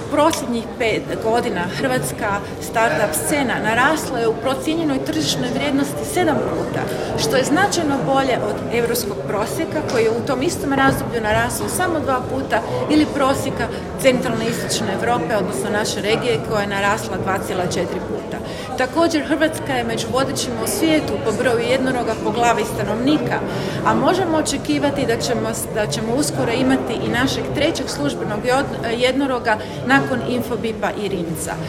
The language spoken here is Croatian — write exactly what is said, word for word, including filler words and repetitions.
posljednjih pet godina hrvatska startup scena narasla je u procijenjenoj tržišnoj vrijednosti sedam puta, što je značajno bolje od europskog prosjeka koji je u tom istom razdoblju narasao samo dva puta ili prosjeka centralne i istočne Europe, odnosno naše regije koja je narasla dva zarez četiri puta. Također Hrvatska je među vodećima u svijetu po broju jednoroga po glavi stanovnika, a možemo očekivati da ćemo, da ćemo uskoro imati i našeg trećeg službenog jednoroga nakon Infobipa i Rimca.